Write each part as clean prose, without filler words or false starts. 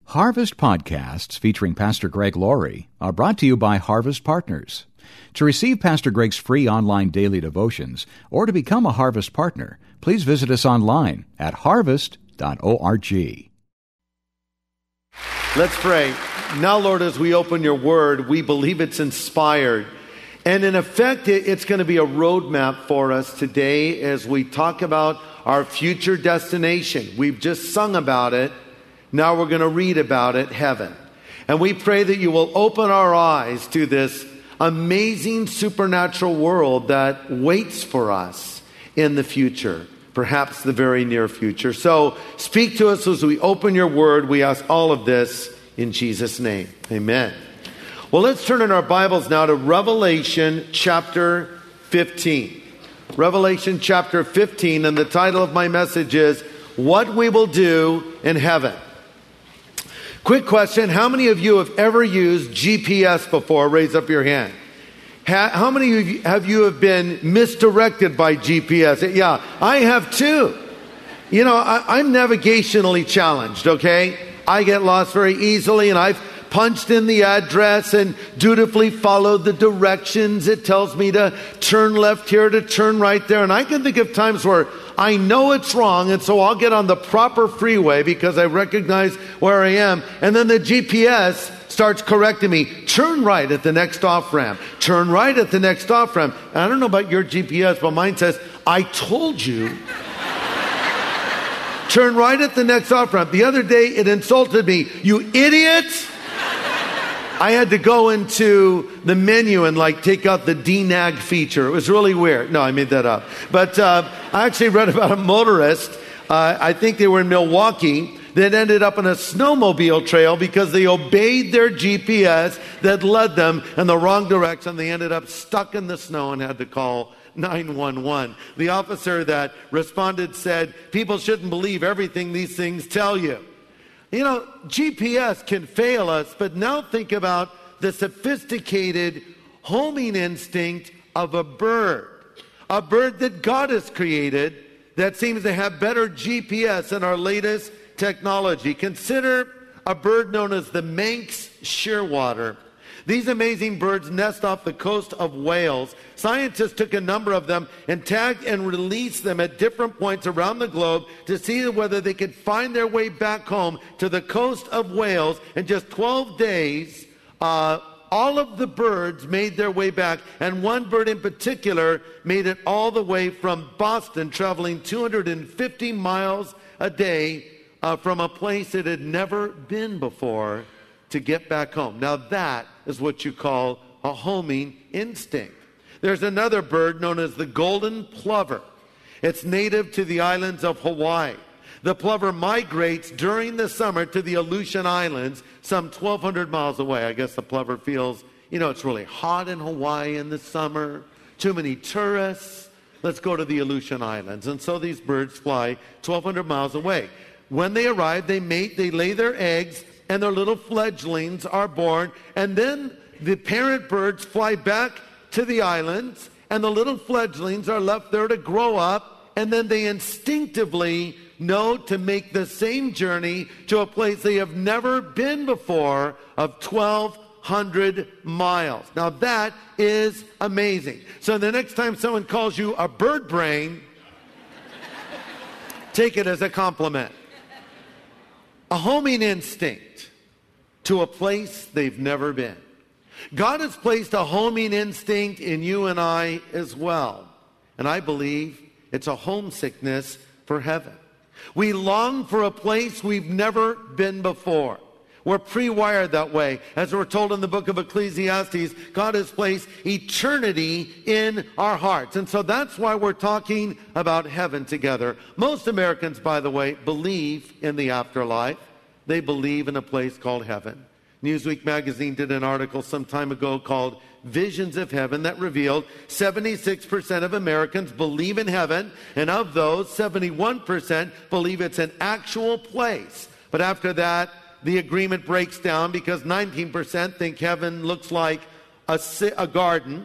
Harvest podcasts featuring Pastor Greg Laurie are brought to you by Harvest Partners. To receive Pastor Greg's free online daily devotions or to become a Harvest partner, please visit us online at harvest.org. Let's pray. Now, Lord, as we open your word, we believe it's inspired. And in effect, it's going to be a roadmap for us today as we talk about our future destination. We've just sung about it. Now we're going to read about it, heaven. And we pray that you will open our eyes to this amazing supernatural world that waits for us in the future, perhaps the very near future. So speak to us as we open your word. We ask all of this in Jesus' name. Amen. Well, let's turn in our Bibles now to Revelation chapter 15. Revelation chapter 15, and the title of my message is, What We Will Do in Heaven. Quick question, how many of you have ever used GPS before? Raise up your hand. How many of you have been misdirected by GPS? Yeah, I have too. You know, I'm navigationally challenged, okay? I get lost very easily, and I've punched in the address and dutifully followed the directions. It tells me to turn left here, to turn right there. And I can think of times where I know it's wrong, and so I'll get on the proper freeway because I recognize where I am. And then the GPS starts correcting me. Turn right at the next off-ramp. Turn right at the next off-ramp. And I don't know about your GPS, but mine says, I told you. Turn right at the next off-ramp. The other day, it insulted me. You idiot! I had to go into the menu and take out the DNAG feature. It was really weird. No, I made that up. But I actually read about a motorist. I think they were in Milwaukee that ended up on a snowmobile trail because they obeyed their GPS that led them in the wrong direction. They ended up stuck in the snow and had to call 911. The officer that responded said, people shouldn't believe everything these things tell you. You know, GPS can fail us, but now think about the sophisticated homing instinct of a bird that God has created that seems to have better GPS than our latest technology. Consider a bird known as the Manx shearwater. These amazing birds nest off the coast of Wales. Scientists took a number of them and tagged and released them at different points around the globe to see whether they could find their way back home to the coast of Wales. In just 12 days, all of the birds made their way back, and one bird in particular made it all the way from Boston, traveling 250 miles a day from a place it had never been before to get back home. Now that is what you call a homing instinct. There's another bird known as the golden plover. It's native to the islands of Hawaii. The plover migrates during the summer to the Aleutian Islands, some 1,200 miles away. I guess the plover feels, it's really hot in Hawaii in the summer, too many tourists. Let's go to the Aleutian Islands. And so these birds fly 1,200 miles away. When they arrive, they mate, they lay their eggs, and their little fledglings are born. And then the parent birds fly back to the islands, and the little fledglings are left there to grow up, and then they instinctively know to make the same journey to a place they have never been before of 1,200 miles. Now that is amazing. So the next time someone calls you a bird brain, take it as a compliment. A homing instinct to a place they've never been. God has placed a homing instinct in you and I as well. And I believe it's a homesickness for heaven. We long for a place we've never been before. We're pre-wired that way. As we're told in the book of Ecclesiastes, God has placed eternity in our hearts. And so that's why we're talking about heaven together. Most Americans, by the way, believe in the afterlife. They believe in a place called heaven. Newsweek magazine did an article some time ago called Visions of Heaven that revealed 76% of Americans believe in heaven, and of those, 71% believe it's an actual place. But after that, the agreement breaks down because 19% think heaven looks like a garden,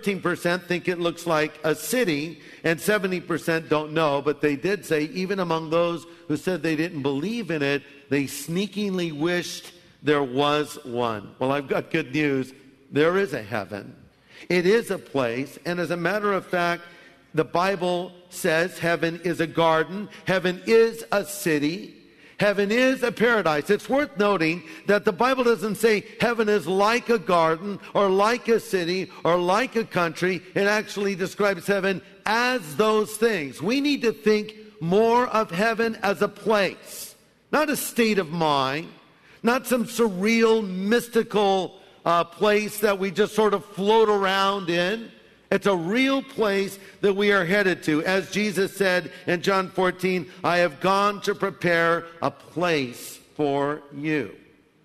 13% think it looks like a city, and 70% don't know, but they did say, even among those who said they didn't believe in it, they sneakingly wished there was one. Well, I've got good news. There is a heaven. It is a place, and as a matter of fact, the Bible says heaven is a garden, heaven is a city, heaven is a paradise. It's worth noting that the Bible doesn't say heaven is like a garden or like a city or like a country. It actually describes heaven as those things. We need to think more of heaven as a place, not a state of mind, not some surreal, mystical place that we just sort of float around in. It's a real place that we are headed to. As Jesus said in John 14, I have gone to prepare a place for you.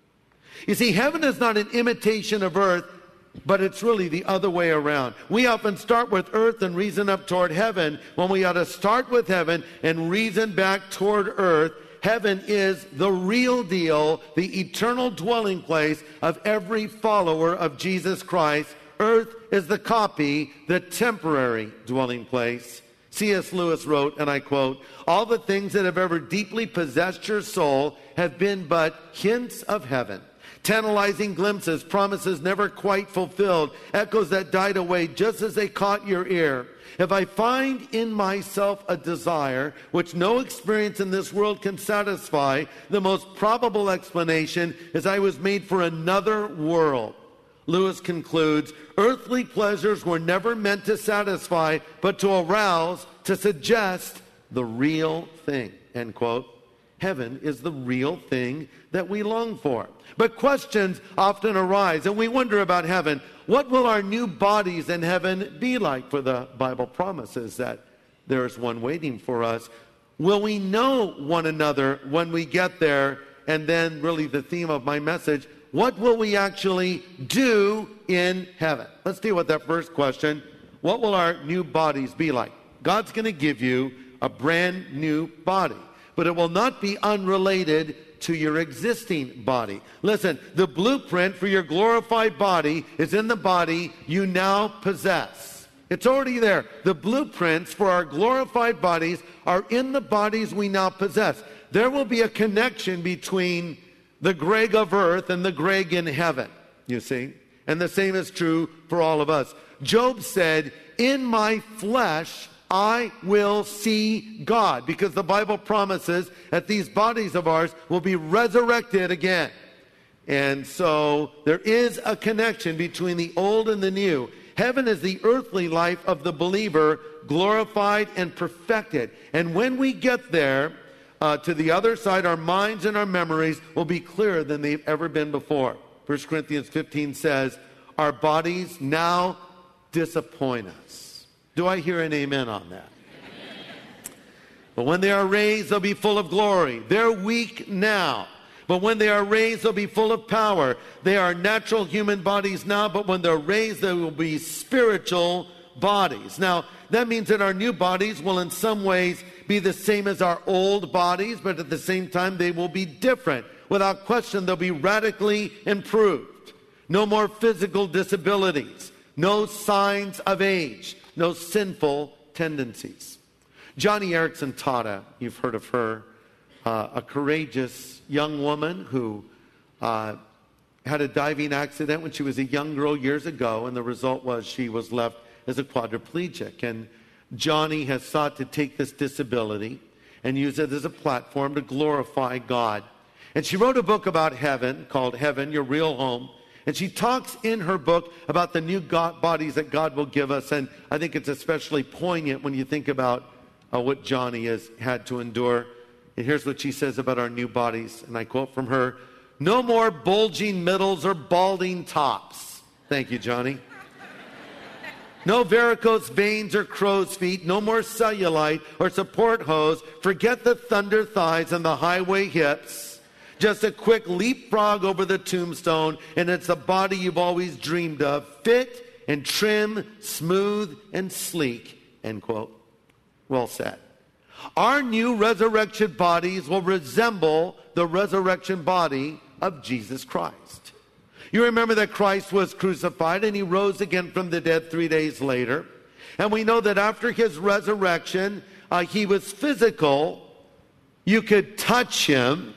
You see, heaven is not an imitation of earth, but it's really the other way around. We often start with earth and reason up toward heaven, when we ought to start with heaven and reason back toward earth. Heaven is the real deal, the eternal dwelling place of every follower of Jesus Christ. Earth is the copy, the temporary dwelling place. C.S. Lewis wrote, and I quote, all the things that have ever deeply possessed your soul have been but hints of heaven. Tantalizing glimpses, promises never quite fulfilled, echoes that died away just as they caught your ear. If I find in myself a desire which no experience in this world can satisfy, the most probable explanation is I was made for another world. Lewis concludes, earthly pleasures were never meant to satisfy, but to arouse, to suggest the real thing, end quote. Heaven is the real thing that we long for. But questions often arise, and we wonder about heaven. What will our new bodies in heaven be like? For the Bible promises that there is one waiting for us. Will we know one another when we get there? And then really the theme of my message, what will we actually do in heaven? Let's deal with that first question. What will our new bodies be like? God's going to give you a brand new body, but it will not be unrelated to your existing body. Listen, the blueprint for your glorified body is in the body you now possess. It's already there. The blueprints for our glorified bodies are in the bodies we now possess. There will be a connection between the Greg of earth and the Greg in heaven, you see. And the same is true for all of us. Job said, in my flesh I will see God, because the Bible promises that these bodies of ours will be resurrected again. And so there is a connection between the old and the new. Heaven is the earthly life of the believer, glorified and perfected. And when we get there, to the other side, our minds and our memories will be clearer than they've ever been before. 1 Corinthians 15 says, our bodies now disappoint us. Do I hear an amen on that? But when they are raised, they'll be full of glory. They're weak now, but when they are raised, they'll be full of power. They are natural human bodies now, but when they're raised, they will be spiritual bodies. Now, that means that our new bodies will in some ways be the same as our old bodies, but at the same time, they will be different. Without question, they'll be radically improved. No more physical disabilities. No signs of age. No sinful tendencies. Joni Eareckson Tada, you've heard of her, a courageous young woman who had a diving accident when she was a young girl years ago, and the result was she was left as a quadriplegic. And Joni has sought to take this disability and use it as a platform to glorify God. And she wrote a book about heaven called Heaven, Your Real Home. And she talks in her book about the new bodies that God will give us. And I think it's especially poignant when you think about what Joni has had to endure. And here's what she says about our new bodies. And I quote from her, no more bulging middles or balding tops. Thank you, Joni. No varicose veins or crow's feet. No more cellulite or support hose. Forget the thunder thighs and the highway hips. Just a quick leapfrog over the tombstone, and it's the body you've always dreamed of. Fit and trim, smooth and sleek. End quote. Well said. Our new resurrection bodies will resemble the resurrection body of Jesus Christ. You remember that Christ was crucified and he rose again from the dead 3 days later. And we know that after his resurrection, he was physical. You could touch him.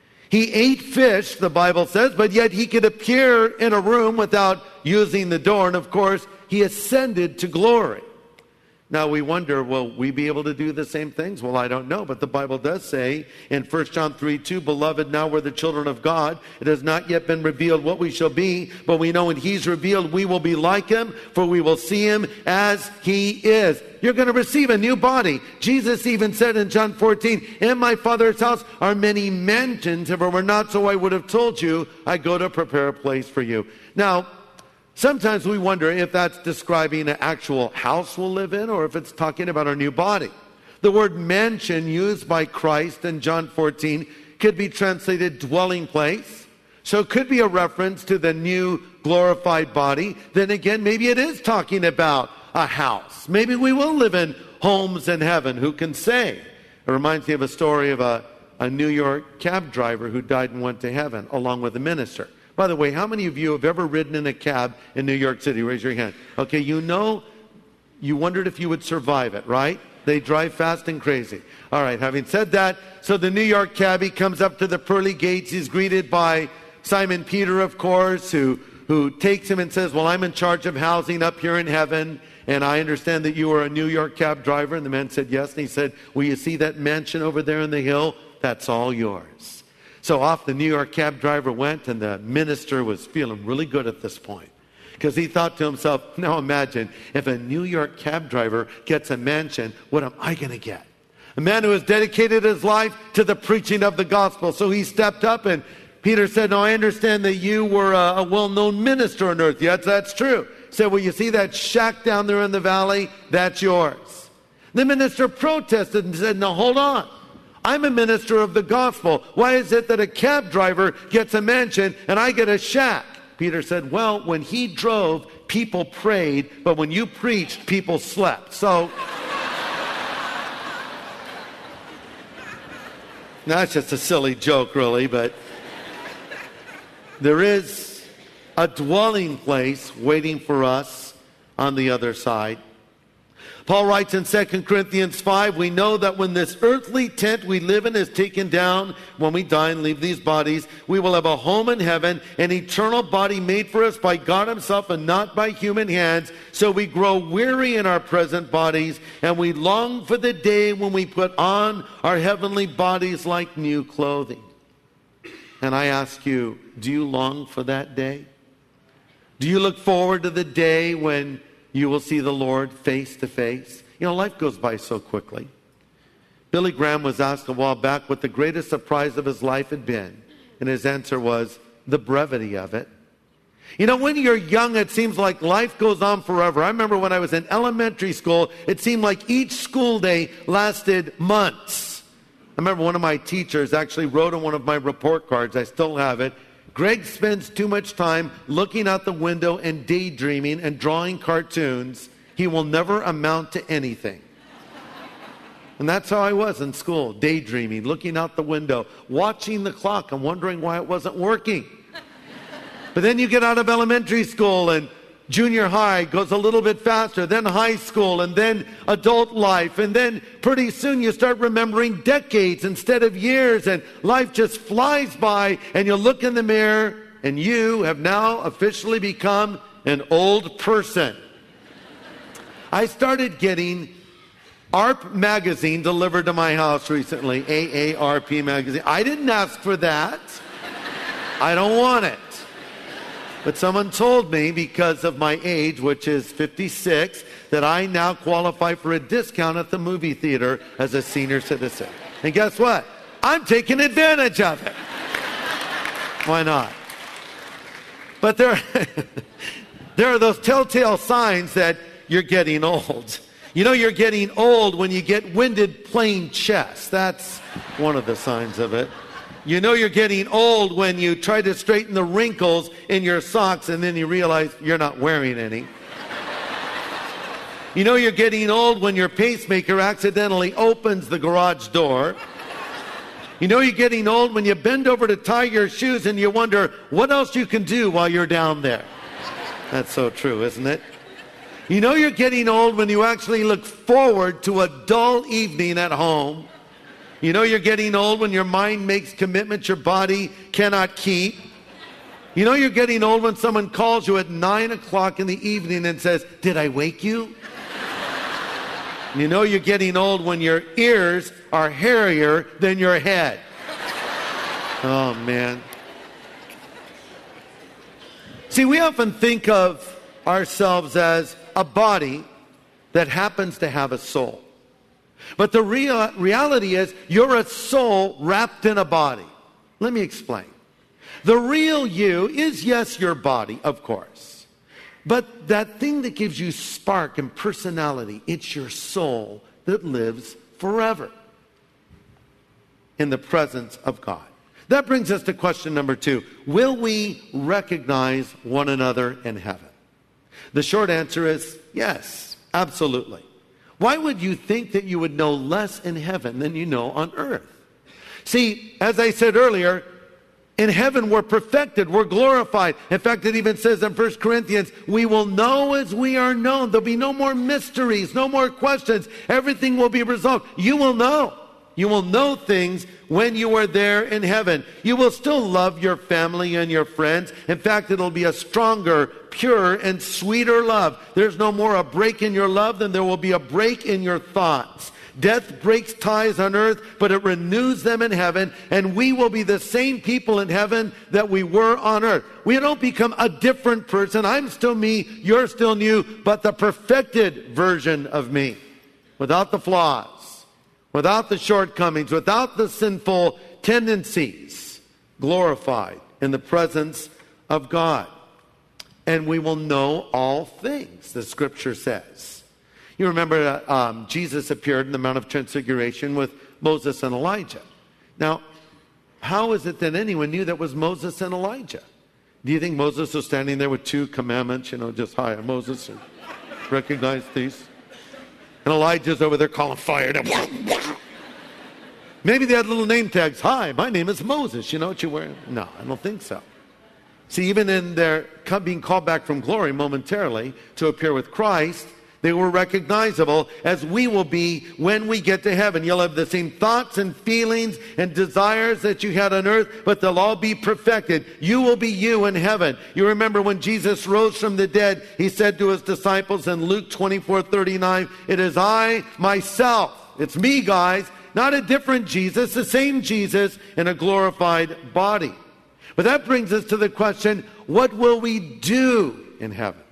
He ate fish, the Bible says, but yet he could appear in a room without using the door. And of course, he ascended to glory. Now we wonder, will we be able to do the same things? Well, I don't know, but the Bible does say in 1 John 3:2, "Beloved, now we're the children of God. It has not yet been revealed what we shall be, but we know when he's revealed we will be like him, for we will see him as he is." You're going to receive a new body. Jesus even said in John 14, "In my Father's house are many mansions. If it were not so, I would have told you, I go to prepare a place for you." Now, sometimes we wonder if that's describing an actual house we'll live in or if it's talking about our new body. The word mansion used by Christ in John 14 could be translated dwelling place. So it could be a reference to the new glorified body. Then again, maybe it is talking about a house. Maybe we will live in homes in heaven. Who can say? It reminds me of a story of a New York cab driver who died and went to heaven along with a minister. By the way, how many of you have ever ridden in a cab in New York City? Raise your hand. Okay, you wondered if you would survive it, right? They drive fast and crazy. All right, having said that, so the New York cabbie comes up to the pearly gates. He's greeted by Simon Peter, of course, who takes him and says, "Well, I'm in charge of housing up here in heaven, and I understand that you are a New York cab driver." And the man said, "Yes." And he said, "Will you see that mansion over there on the hill? That's all yours." So off the New York cab driver went, and the minister was feeling really good at this point. Because he thought to himself, now imagine, if a New York cab driver gets a mansion, what am I going to get? A man who has dedicated his life to the preaching of the gospel. So he stepped up, and Peter said, "No, I understand that you were a well-known minister on earth." "Yes, that's true." He said, "Well, you see that shack down there in the valley? That's yours." The minister protested and said, "No, hold on. I'm a minister of the gospel. Why is it that a cab driver gets a mansion and I get a shack?" Peter said, "Well, when he drove, people prayed, but when you preached, people slept." So that's just a silly joke, really, but there is a dwelling place waiting for us on the other side. Paul writes in 2 Corinthians 5, "We know that when this earthly tent we live in is taken down, when we die and leave these bodies, we will have a home in heaven, an eternal body made for us by God himself and not by human hands. So we grow weary in our present bodies, and we long for the day when we put on our heavenly bodies like new clothing." And I ask you, do you long for that day? Do you look forward to the day when you will see the Lord face to face? You know, life goes by so quickly. Billy Graham was asked a while back what the greatest surprise of his life had been. And his answer was the brevity of it. You know, when you're young, it seems like life goes on forever. I remember when I was in elementary school, it seemed like each school day lasted months. I remember one of my teachers actually wrote on one of my report cards, I still have it, "Greg spends too much time looking out the window and daydreaming and drawing cartoons. He will never amount to anything." And that's how I was in school, daydreaming, looking out the window, watching the clock and wondering why it wasn't working. But then you get out of elementary school and junior high goes a little bit faster, then high school, and then adult life. And then pretty soon you start remembering decades instead of years, and life just flies by, and you look in the mirror, and you have now officially become an old person. I started getting AARP magazine delivered to my house recently, AARP magazine. I didn't ask for that. I don't want it. But someone told me, because of my age, which is 56, that I now qualify for a discount at the movie theater as a senior citizen. And guess what? I'm taking advantage of it. Why not? But there are those telltale signs that you're getting old. You know you're getting old when you get winded playing chess. That's one of the signs of it. You know you're getting old when you try to straighten the wrinkles in your socks and then you realize you're not wearing any. You know you're getting old when your pacemaker accidentally opens the garage door. You know you're getting old when you bend over to tie your shoes and you wonder what else you can do while you're down there. That's so true, isn't it? You know you're getting old when you actually look forward to a dull evening at home. You know you're getting old when your mind makes commitments your body cannot keep. You know you're getting old when someone calls you at 9 o'clock in the evening and says, "Did I wake you?" You know you're getting old when your ears are hairier than your head. Oh, man. See, we often think of ourselves as a body that happens to have a soul. But the reality is you're a soul wrapped in a body. Let me explain. The real you is, yes, your body, of course. But that thing that gives you spark and personality, it's your soul that lives forever in the presence of God. That brings us to question number 2. Will we recognize one another in heaven? The short answer is yes, absolutely. Why would you think that you would know less in heaven than you know on earth? See, as I said earlier, in heaven we're perfected, we're glorified. In fact, it even says in 1 Corinthians, we will know as we are known. There'll be no more mysteries, no more questions. Everything will be resolved. You will know. You will know things when you are there in heaven. You will still love your family and your friends. In fact, it'll be a stronger, pure, and sweeter love. There's no more a break in your love than there will be a break in your thoughts. Death breaks ties on earth, but it renews them in heaven, and we will be the same people in heaven that we were on earth. We don't become a different person. I'm still me, you're still you, but the perfected version of me, without the flaws, without the shortcomings, without the sinful tendencies, glorified in the presence of God. And we will know all things, the scripture says. You remember Jesus appeared in the Mount of Transfiguration with Moses and Elijah. Now, how is it that anyone knew that was Moses and Elijah? Do you think Moses was standing there with 2 commandments, just hi, I'm Moses, and recognize these? And Elijah's over there calling fire. Maybe they had little name tags. Hi, my name is Moses. You know what you're wearing? No, I don't think so. See, even in their being called back from glory momentarily to appear with Christ, they were recognizable as we will be when we get to heaven. You'll have the same thoughts and feelings and desires that you had on earth, but they'll all be perfected. You will be you in heaven. You remember when Jesus rose from the dead, he said to his disciples in Luke 24:39, "It is I, myself." It's me, guys. Not a different Jesus, the same Jesus in a glorified body. But that brings us to the question, what will we do in heaven?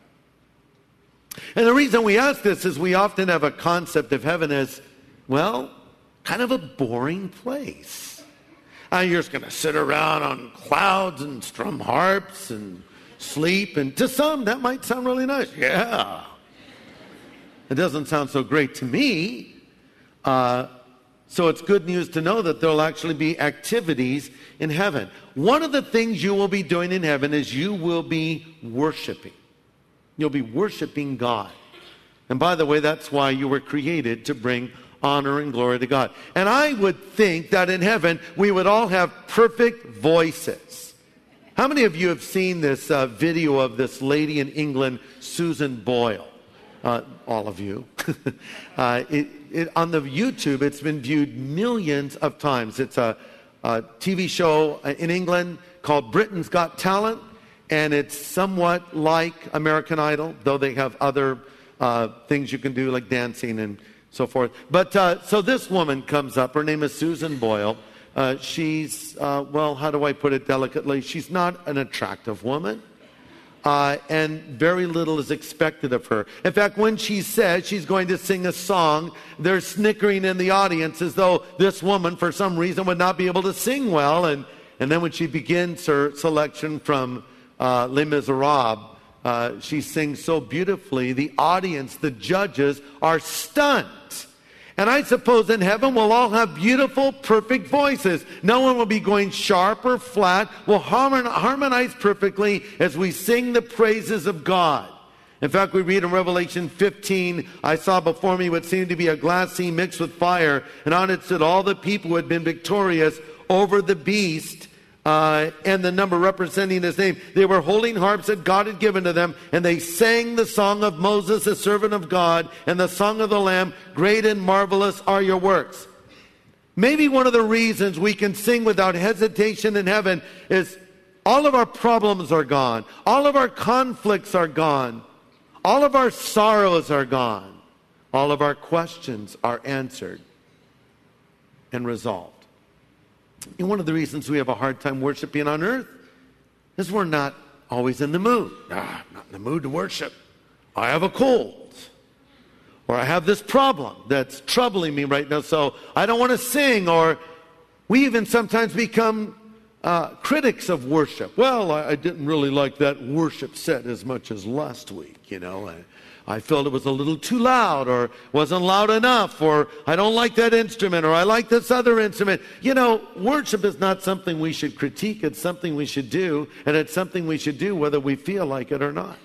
And the reason we ask this is we often have a concept of heaven as, well, kind of a boring place. You're just going to sit around on clouds and strum harps and sleep. And to some, that might sound really nice. Yeah. It doesn't sound so great to me. So it's good news to know that there will actually be activities in heaven. One of the things you will be doing in heaven is you will be worshiping. You'll be worshiping God. And by the way, that's why you were created, to bring honor and glory to God. And I would think that in heaven, we would all have perfect voices. How many of you have seen this video of this lady in England, Susan Boyle? All of you. On the YouTube, it's been viewed millions of times. It's a TV show in England called Britain's Got Talent. And it's somewhat like American Idol, though they have other things you can do, like dancing and so forth. But so this woman comes up. Her name is Susan Boyle. She's, well, how do I put it delicately? She's not an attractive woman. And very little is expected of her. In fact, when she says she's going to sing a song, they're snickering in the audience as though this woman, for some reason, would not be able to sing well. And then when she begins her selection from Les Miserables, she sings so beautifully, the audience, the judges, are stunned. And I suppose in heaven we'll all have beautiful, perfect voices. No one will be going sharp or flat. We'll harmonize perfectly as we sing the praises of God. In fact, we read in Revelation 15, I saw before me what seemed to be a glass sea mixed with fire, and on it stood all the people who had been victorious over the beast and the number representing his name. They were holding harps that God had given to them, and they sang the song of Moses, the servant of God, and the song of the Lamb, great and marvelous are your works. Maybe one of the reasons we can sing without hesitation in heaven is all of our problems are gone. All of our conflicts are gone. All of our sorrows are gone. All of our questions are answered and resolved. And one of the reasons we have a hard time worshiping on earth is we're not always in the mood. I'm not in the mood to worship. I have a cold. Or I have this problem that's troubling me right now, so I don't want to sing. Or we even sometimes become critics of worship. Well, I didn't really like that worship set as much as last week, I felt it was a little too loud, or wasn't loud enough, or I don't like that instrument, or I like this other instrument. Worship is not something we should critique. It's something we should do, and it's something we should do whether we feel like it or not.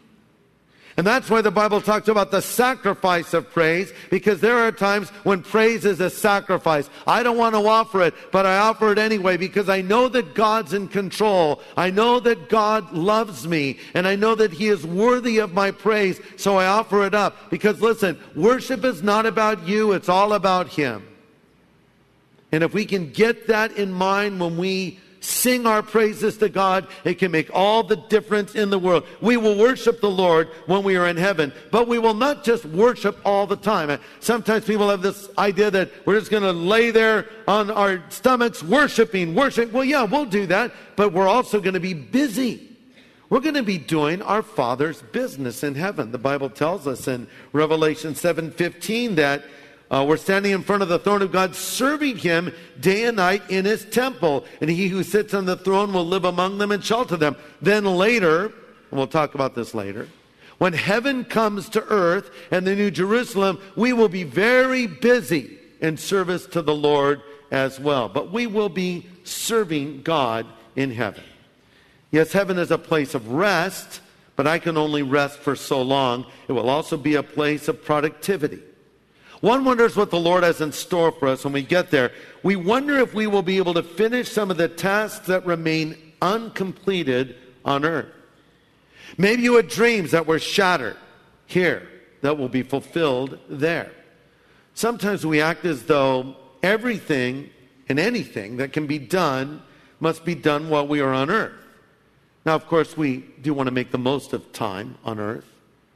And that's why the Bible talks about the sacrifice of praise, because there are times when praise is a sacrifice. I don't want to offer it, but I offer it anyway because I know that God's in control. I know that God loves me, and I know that He is worthy of my praise, so I offer it up. Because listen, worship is not about you, it's all about Him. And if we can get that in mind when we sing our praises to God, it can make all the difference in the world. We will worship the Lord when we are in heaven, but we will not just worship all the time. Sometimes people have this idea that we're just going to lay there on our stomachs worshiping. Well, yeah, we'll do that, but we're also going to be busy. We're going to be doing our Father's business in heaven. The Bible tells us in Revelation 7:15 that we're standing in front of the throne of God, serving Him day and night in His temple. And He who sits on the throne will live among them and shelter them. Then later, and we'll talk about this later, when heaven comes to earth and the New Jerusalem, we will be very busy in service to the Lord as well. But we will be serving God in heaven. Yes, heaven is a place of rest, but I can only rest for so long. It will also be a place of productivity. One wonders what the Lord has in store for us when we get there. We wonder if we will be able to finish some of the tasks that remain uncompleted on earth. Maybe you had dreams that were shattered here that will be fulfilled there. Sometimes we act as though everything and anything that can be done must be done while we are on earth. Now, of course, we do want to make the most of time on earth.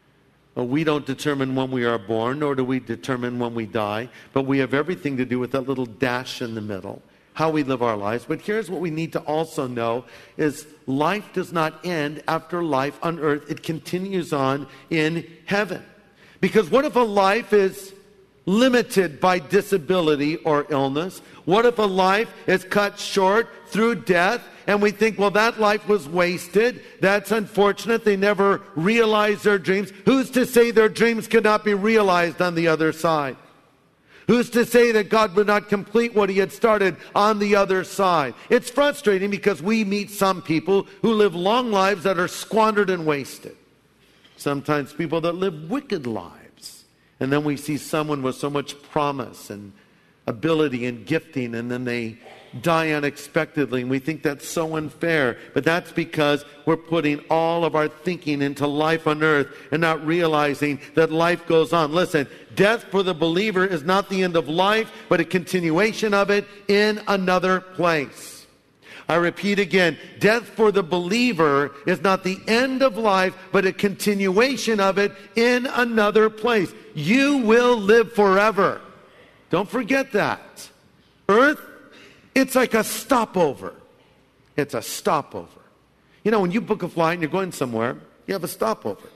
We don't determine when we are born, nor do we determine when we die, but we have everything to do with that little dash in the middle, how we live our lives. But here's what we need to also know is life does not end after life on earth. It continues on in heaven. Because what if a life is limited by disability or illness? What if a life is cut short through death? And we think, well, that life was wasted. That's unfortunate. They never realized their dreams. Who's to say their dreams could not be realized on the other side? Who's to say that God would not complete what He had started on the other side? It's frustrating because we meet some people who live long lives that are squandered and wasted. Sometimes people that live wicked lives. And then we see someone with so much promise and ability and gifting, and then they die unexpectedly, and we think that's so unfair. But that's because we're putting all of our thinking into life on earth and not realizing that life goes on. Listen, death for the believer is not the end of life, but a continuation of it in another place. I repeat again, death for the believer is not the end of life, but a continuation of it in another place. You will live forever. Don't forget that. Earth, it's like a stopover. It's a stopover. When you book a flight and you're going somewhere, you have a stopover.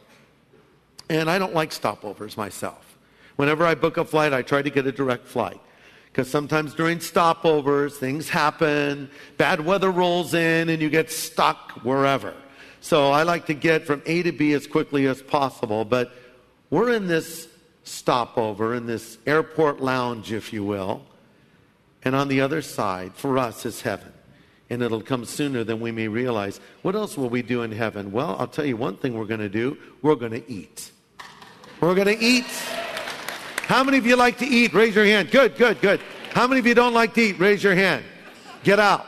And I don't like stopovers myself. Whenever I book a flight, I try to get a direct flight. Because sometimes during stopovers, things happen, bad weather rolls in, and you get stuck wherever. So I like to get from A to B as quickly as possible. But we're in this stopover, in this airport lounge, if you will. And on the other side, for us, is heaven. And it'll come sooner than we may realize. What else will we do in heaven? Well, I'll tell you one thing we're going to do. We're going to eat. We're going to eat. How many of you like to eat? Raise your hand. Good. How many of you don't like to eat? Raise your hand. Get out.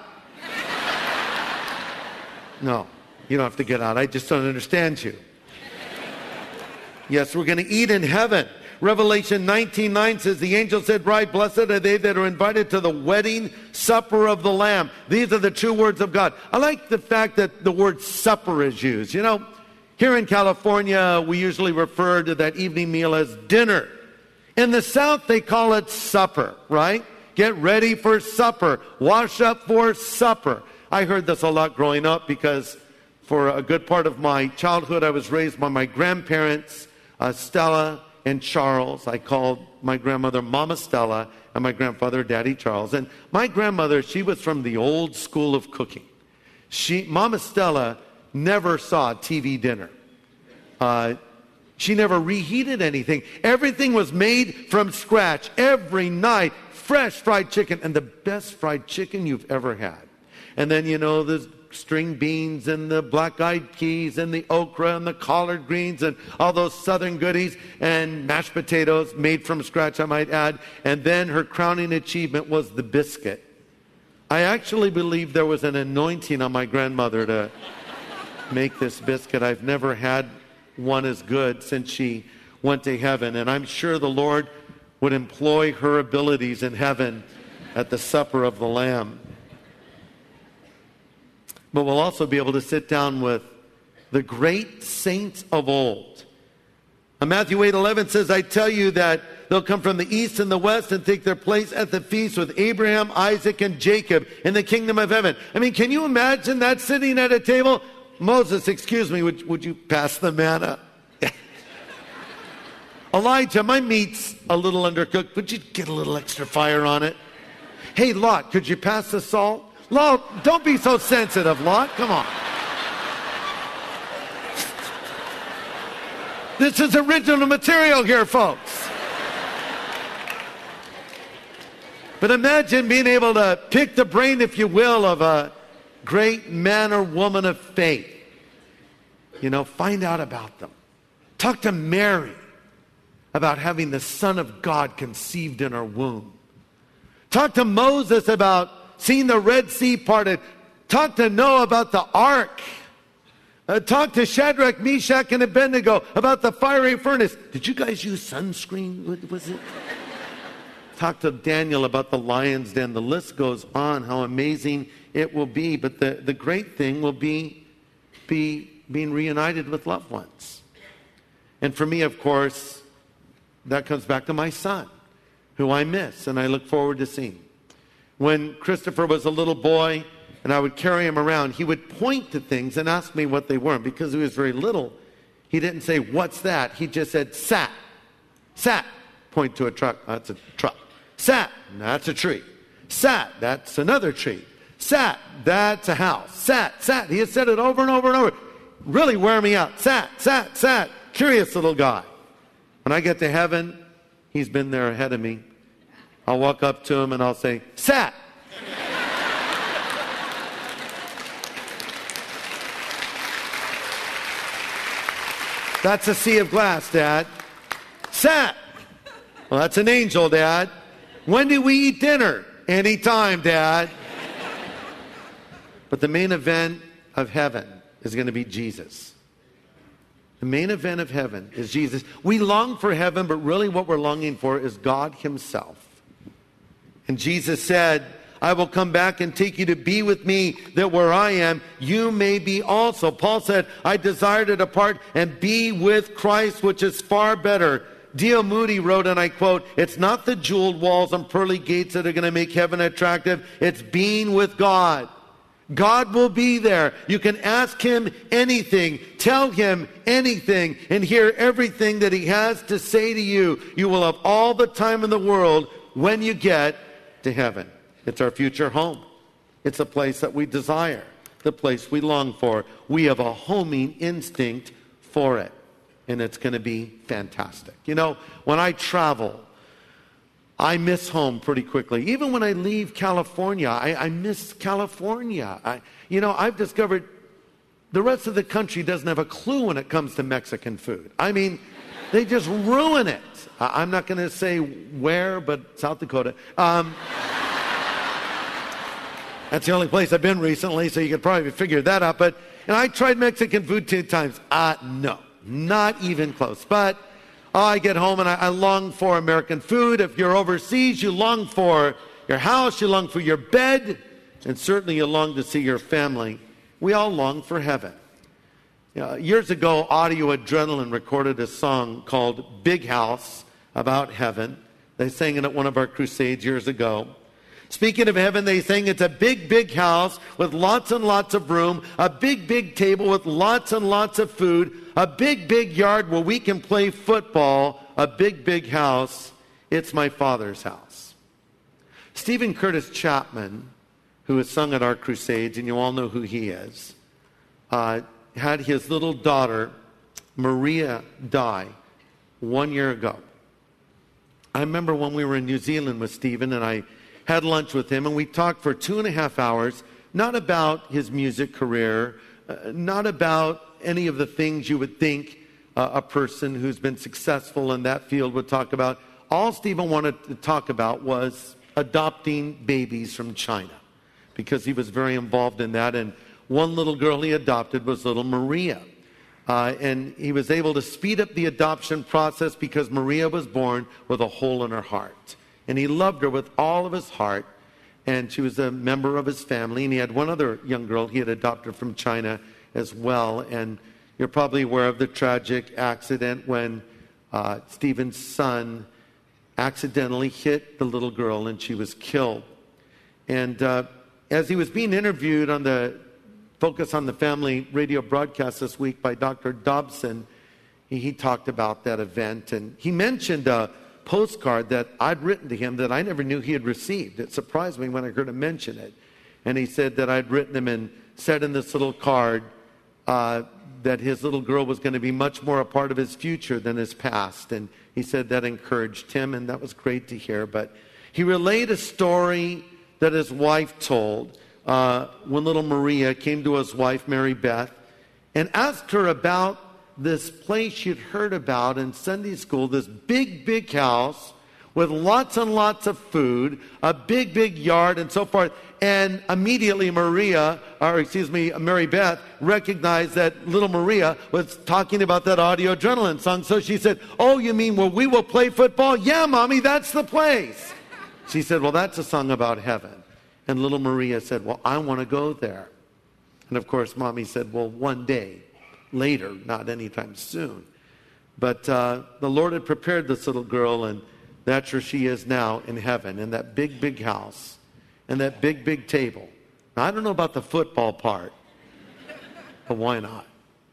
No, you don't have to get out. I just don't understand you. Yes, we're going to eat in heaven. Revelation 19:9 says, the angel said, bride, blessed are they that are invited to the wedding supper of the Lamb. These are the true words of God. I like the fact that the word supper is used. You know, here in California, we usually refer to that evening meal as dinner. In the South, they call it supper, right? Get ready for supper. Wash up for supper. I heard this a lot growing up because for a good part of my childhood, I was raised by my grandparents, Stella and Charles. I called my grandmother Mama Stella and my grandfather Daddy Charles. And my grandmother, she was from the old school of cooking. Mama Stella never saw TV dinner. She never reheated anything. Everything was made from scratch every night. Fresh fried chicken, and the best fried chicken you've ever had. And then, you know, the string beans and the black-eyed peas and the okra and the collard greens and all those southern goodies and mashed potatoes made from scratch, I might add. And then her crowning achievement was the biscuit. I actually believe there was an anointing on my grandmother to make this biscuit. I've never had one as good since she went to heaven. And I'm sure the Lord would employ her abilities in heaven at the supper of the Lamb. But we'll also be able to sit down with the great saints of old. Matthew 8:11 says, I tell you that they'll come from the east and the west and take their place at the feast with Abraham, Isaac, and Jacob in the kingdom of heaven. I mean, can you imagine that sitting at a table? Moses, excuse me, would you pass the manna? Elijah, my meat's a little undercooked. Would you get a little extra fire on it? Hey, Lot, could you pass the salt? Lot, don't be so sensitive, Lot. Come on. This is original material here, folks. But imagine being able to pick the brain, if you will, of a great man or woman of faith. You know, find out about them. Talk to Mary about having the Son of God conceived in her womb. Talk to Moses about seeing the Red Sea parted. Talk to Noah about the ark. Talk to Shadrach, Meshach, and Abednego about the fiery furnace. Did you guys use sunscreen? What was it? Talk to Daniel about the lion's den. The list goes on, how amazing it will be. But the great thing will be being reunited with loved ones. And for me, of course, that comes back to my son, who I miss and I look forward to seeing. When Christopher was a little boy and I would carry him around, he would point to things and ask me what they were. Because he was very little, he didn't say, what's that? He just said, sat. Sat. Point to a truck. That's a truck. Sat. That's a tree. Sat. That's another tree. Sat. That's a house. Sat. Sat. He had said it over and over and over. Really wear me out. Sat. Sat. Sat. Curious little guy. When I get to heaven, he's been there ahead of me. I'll walk up to him and I'll say, sat. That's a sea of glass, Dad. Sat. Well, that's an angel, Dad. When do we eat dinner? Anytime, Dad. But the main event of heaven is going to be Jesus. The main event of heaven is Jesus. We long for heaven, but really what we're longing for is God himself. And Jesus said, I will come back and take you to be with me, that where I am, you may be also. Paul said, I desire to depart and be with Christ, which is far better. D.L. Moody wrote, and I quote, it's not the jeweled walls and pearly gates that are going to make heaven attractive. It's being with God. God will be there. You can ask him anything, tell him anything, and hear everything that he has to say to you. You will have all the time in the world when you get to heaven. It's our future home. It's a place that we desire, the place we long for. We have a homing instinct for it, and it's going to be fantastic. You know, when I travel, I miss home pretty quickly. Even when I leave California, I miss California. I've discovered the rest of the country doesn't have a clue when it comes to Mexican food. I mean, they just ruin it. I'm not going to say where, but South Dakota. That's the only place I've been recently, so you could probably figure that out. But and I tried Mexican food 2 times. No, not even close. But I get home and I long for American food. If you're overseas, you long for your house, you long for your bed, and certainly you long to see your family. We all long for heaven. Years ago, Audio Adrenaline recorded a song called Big House about heaven. They sang it at one of our crusades years ago. Speaking of heaven, they sang it's a big, big house with lots and lots of room, a big, big table with lots and lots of food, a big, big yard where we can play football, a big, big house. It's my Father's house. Stephen Curtis Chapman, who has sung at our crusades, and you all know who he is, had his little daughter, Maria, die 1 year ago. I remember when we were in New Zealand with Stephen, and I had lunch with him, and we talked for 2.5 hours, not about his music career, not about any of the things you would think a person who's been successful in that field would talk about. All Stephen wanted to talk about was adopting babies from China, because he was very involved in that. And one little girl he adopted was little Maria. And he was able to speed up the adoption process because Maria was born with a hole in her heart. And he loved her with all of his heart. And she was a member of his family. And he had one other young girl he had adopted from China as well. And you're probably aware of the tragic accident when Stephen's son accidentally hit the little girl and she was killed. And as he was being interviewed on the Focus on the Family radio broadcast this week by Dr. Dobson, he talked about that event. And he mentioned a postcard that I'd written to him that I never knew he had received. It surprised me when I heard him mention it. And he said that I'd written him and said in this little card that his little girl was going to be much more a part of his future than his past. And he said that encouraged him, and that was great to hear. But he relayed a story that his wife told when little Maria came to his wife, Mary Beth, and asked her about this place she'd heard about in Sunday school, this big, big house with lots and lots of food, a big, big yard, and so forth. And immediately Mary Beth recognized that little Maria was talking about that Audio Adrenaline song. So she said, "Oh, you mean where we will play football? Yeah, Mommy, that's the place." She said, "Well, that's a song about heaven." And little Maria said, "Well, I want to go there." And of course, Mommy said, "Well, one day later, not anytime soon." But the Lord had prepared this little girl, and that's where she is now in heaven, in that big, big house, and that big, big table. Now, I don't know about the football part, but why not?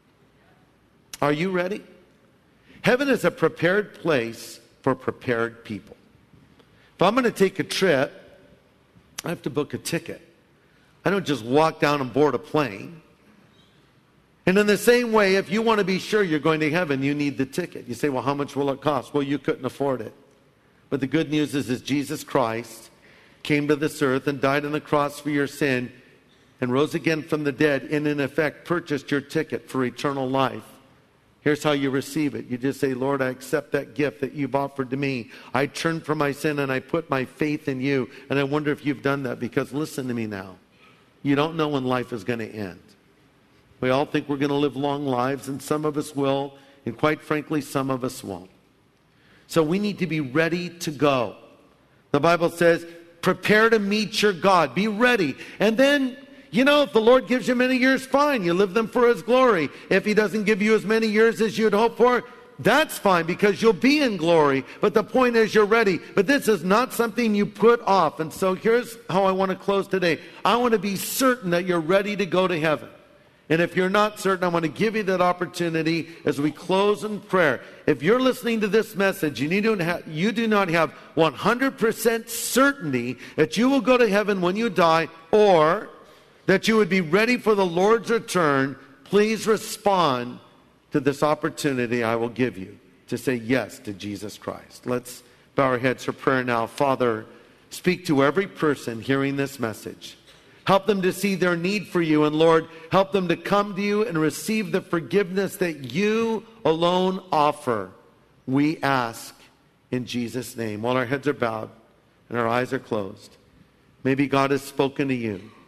Are you ready? Heaven is a prepared place for prepared people. If I'm going to take a trip, I have to book a ticket. I don't just walk down and board a plane. And in the same way, if you want to be sure you're going to heaven, you need the ticket. You say, "Well, how much will it cost?" Well, you couldn't afford it. But the good news is Jesus Christ came to this earth and died on the cross for your sin and rose again from the dead, and in effect purchased your ticket for eternal life. Here's how you receive it. You just say, "Lord, I accept that gift that you've offered to me. I turn from my sin and I put my faith in you." And I wonder if you've done that, because listen to me now. You don't know when life is going to end. We all think we're going to live long lives, and some of us will, and quite frankly, some of us won't. So we need to be ready to go. The Bible says, prepare to meet your God. Be ready. And then, if the Lord gives you many years, fine. You live them for His glory. If He doesn't give you as many years as you'd hope for, that's fine, because you'll be in glory. But the point is, you're ready. But this is not something you put off. And so here's how I want to close today. I want to be certain that you're ready to go to heaven. And if you're not certain, I want to give you that opportunity as we close in prayer. If you're listening to this message, you do not have 100% certainty that you will go to heaven when you die, or that you would be ready for the Lord's return, please respond to this opportunity I will give you to say yes to Jesus Christ. Let's bow our heads for prayer now. Father, speak to every person hearing this message. Help them to see their need for you, and Lord, help them to come to you and receive the forgiveness that you alone offer. We ask in Jesus' name, while our heads are bowed and our eyes are closed. Maybe God has spoken to you.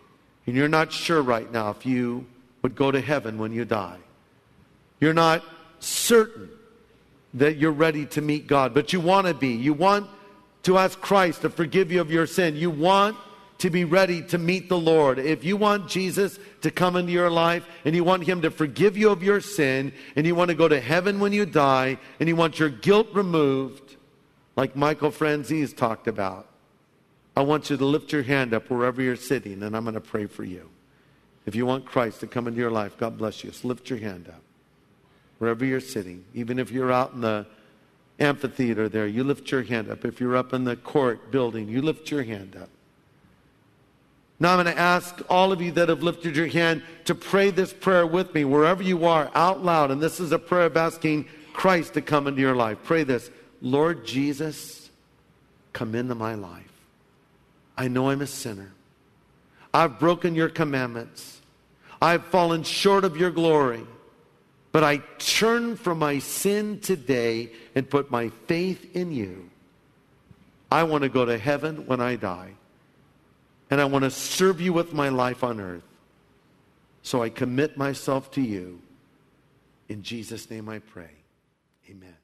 and you're not sure right now if you would go to heaven when you die. You're not certain that you're ready to meet God, but you want to be. You want to ask Christ to forgive you of your sin. You want to be ready to meet the Lord. If you want Jesus to come into your life and you want Him to forgive you of your sin and you want to go to heaven when you die and you want your guilt removed, like Michael Franzese talked about, I want you to lift your hand up wherever you're sitting, and I'm going to pray for you. If you want Christ to come into your life, God bless you. Just lift your hand up wherever you're sitting. Even if you're out in the amphitheater there, you lift your hand up. If you're up in the court building, you lift your hand up. Now I'm going to ask all of you that have lifted your hand to pray this prayer with me wherever you are out loud. And this is a prayer of asking Christ to come into your life. Pray this: Lord Jesus, come into my life. I know I'm a sinner. I've broken your commandments. I've fallen short of your glory. But I turn from my sin today and put my faith in you. I want to go to heaven when I die. And I want to serve you with my life on earth. So I commit myself to you. In Jesus' name I pray. Amen.